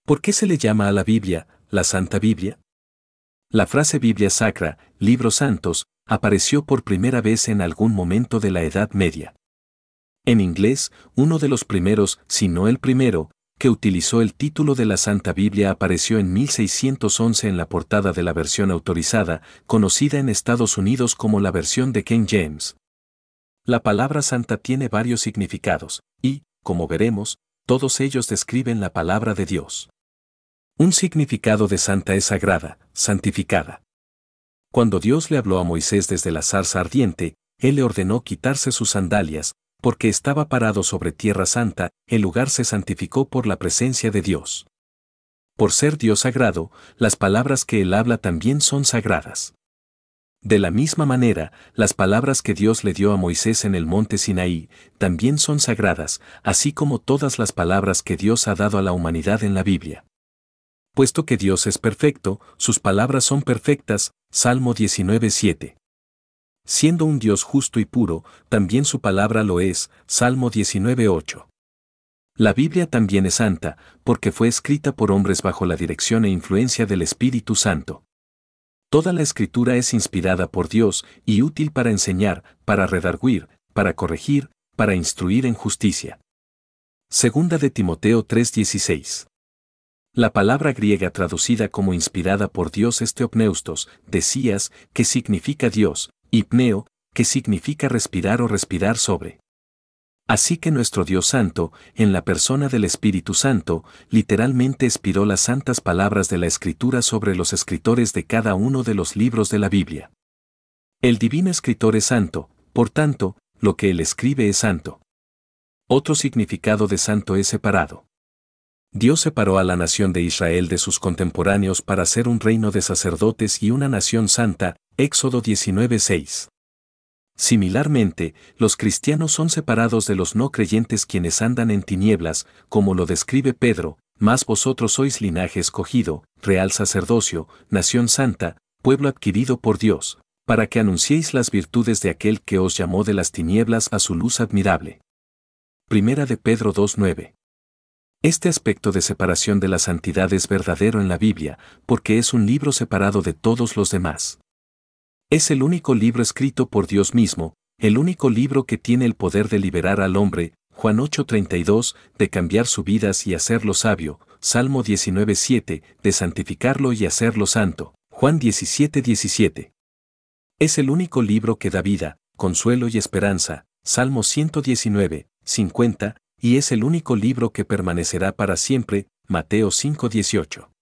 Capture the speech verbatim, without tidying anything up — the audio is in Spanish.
¿Por qué se le llama a la Biblia la Santa Biblia? La frase Biblia Sacra, Libros Santos, apareció por primera vez en algún momento de la Edad Media. En inglés, uno de los primeros, si no el primero, que utilizó el título de la Santa Biblia apareció en mil seiscientos once en la portada de la versión autorizada, conocida en Estados Unidos como la versión de King James. La palabra santa tiene varios significados, y, como veremos, todos ellos describen la palabra de Dios. Un significado de santa es sagrada, santificada. Cuando Dios le habló a Moisés desde la zarza ardiente, él le ordenó quitarse sus sandalias, porque estaba parado sobre tierra santa, el lugar se santificó por la presencia de Dios. Por ser Dios sagrado, las palabras que él habla también son sagradas. De la misma manera, las palabras que Dios le dio a Moisés en el monte Sinaí también son sagradas, así como todas las palabras que Dios ha dado a la humanidad en la Biblia. Puesto que Dios es perfecto, sus palabras son perfectas, Salmo diecinueve siete. Siendo un Dios justo y puro, también su palabra lo es, Salmo diecinueve ocho. La Biblia también es santa, porque fue escrita por hombres bajo la dirección e influencia del Espíritu Santo. Toda la Escritura es inspirada por Dios y útil para enseñar, para redarguir, para corregir, para instruir en justicia. Segunda de Timoteo tres dieciséis. La palabra griega traducida como inspirada por Dios es theopneustos, decías, que significa Dios, y pneo, que significa respirar o respirar sobre. Así que nuestro Dios Santo, en la persona del Espíritu Santo, literalmente expiró las santas palabras de la Escritura sobre los escritores de cada uno de los libros de la Biblia. El divino escritor es santo, por tanto, lo que él escribe es santo. Otro significado de santo es separado. Dios separó a la nación de Israel de sus contemporáneos para ser un reino de sacerdotes y una nación santa, Éxodo diecinueve seis. Similarmente, los cristianos son separados de los no creyentes quienes andan en tinieblas, como lo describe Pedro, mas vosotros sois linaje escogido, real sacerdocio, nación santa, pueblo adquirido por Dios, para que anunciéis las virtudes de aquel que os llamó de las tinieblas a su luz admirable. Primera de Pedro dos nueve. Este aspecto de separación de la santidad es verdadero en la Biblia, porque es un libro separado de todos los demás. Es el único libro escrito por Dios mismo, el único libro que tiene el poder de liberar al hombre, Juan ocho treinta y dos, de cambiar su vida y hacerlo sabio, Salmo diecinueve siete, de santificarlo y hacerlo santo, Juan diecisiete diecisiete. Es el único libro que da vida, consuelo y esperanza, Salmo ciento diecinueve, cincuenta, y es el único libro que permanecerá para siempre, Mateo cinco dieciocho.